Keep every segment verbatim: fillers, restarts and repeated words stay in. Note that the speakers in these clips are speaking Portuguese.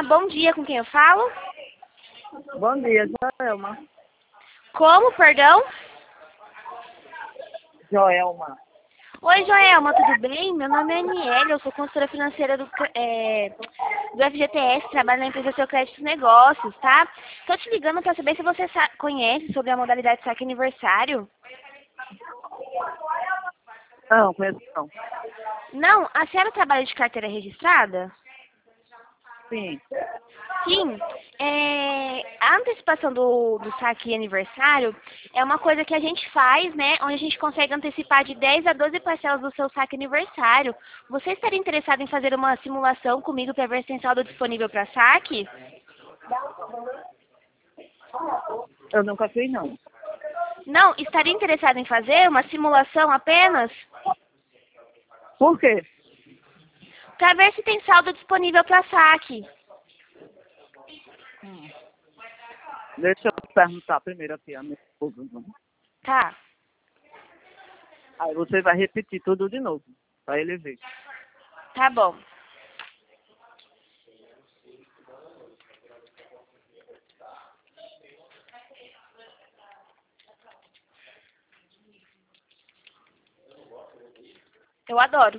bom dia, com quem eu falo? Bom dia, Joelma. Como, perdão? Joelma. Oi, Joelma, tudo bem? Meu nome é Aniele, eu sou consultora financeira do, é, do F G T S, trabalho na empresa Seu Crédito Negócios, tá? Tô te ligando para saber se você conhece sobre a modalidade de saque aniversário. Não, conheço não. Não? A senhora trabalha de carteira registrada? Sim. Sim. É, a antecipação do, do saque aniversário é uma coisa que a gente faz, né? Onde a gente consegue antecipar de dez a doze parcelas do seu saque aniversário. Você estaria interessado em fazer uma simulação comigo para ver se tem saldo disponível para saque? Eu nunca fiz, não. Não? Estaria interessado em fazer uma simulação apenas? Por quê? Para ver se tem saldo disponível para saque. Hum. Deixa eu perguntar primeiro aqui a minha esposa. Tá. Aí você vai repetir tudo de novo, para ele ver. Tá bom. Eu adoro.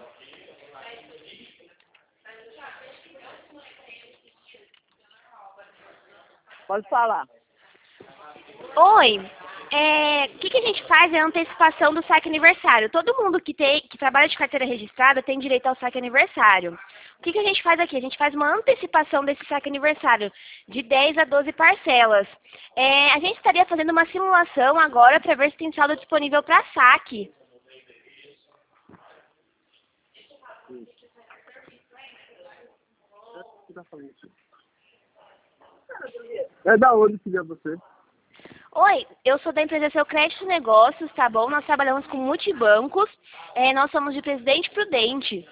Pode falar. Oi, é, o que, que a gente faz é a antecipação do saque aniversário. Todo mundo que, tem, que trabalha de carteira registrada tem direito ao saque aniversário. O que, que a gente faz aqui? A gente faz uma antecipação desse saque aniversário de dez a doze parcelas. É, a gente estaria fazendo uma simulação agora para ver se tem saldo disponível para saque. É da onde que é você? Oi, eu sou da empresa Seu Crédito Negócios, tá bom? Nós trabalhamos com multibancos, é, nós somos de Presidente Prudente.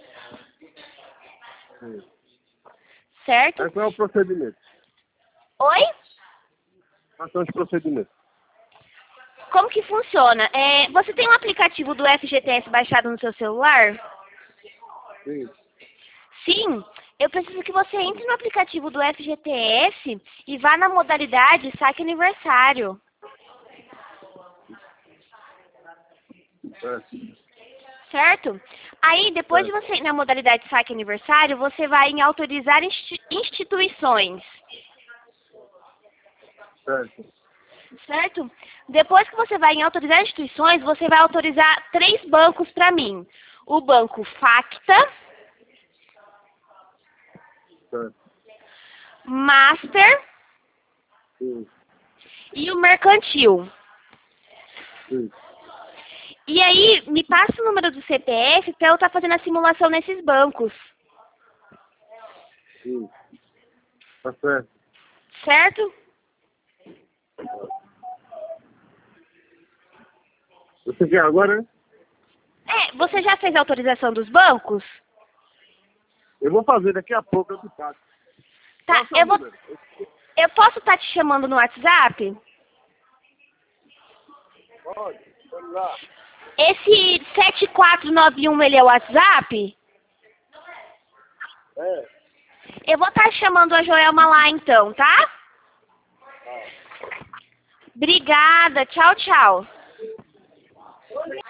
Sim. Certo? Aí qual é o procedimento? Oi? Quais são os procedimentos? Como que funciona? É, você tem um aplicativo do F G T S baixado no seu celular? Sim. Sim, eu preciso que você entre no aplicativo do F G T S e vá na modalidade saque aniversário. É. Certo? Aí, depois de Certo. você ir na modalidade saque aniversário, você vai em autorizar insti- instituições. Certo. Certo? Depois que você vai em autorizar instituições, você vai autorizar três bancos para mim. O banco Facta, Certo. Master Sim. e o Mercantil. Sim. E aí, me passa o número do C P F para eu estar fazendo a simulação nesses bancos. Sim. Tá certo. Certo? Você quer agora, né? É, você já fez a autorização dos bancos? Eu vou fazer daqui a pouco, eu te passo. Tá, Qual é o seu eu vou... número? Eu posso estar te chamando no WhatsApp? Pode, pode lá. Esse sete quatro nove um, ele é o WhatsApp? É. Eu vou estar chamando a Joelma lá então, tá? Obrigada. Tchau, tchau.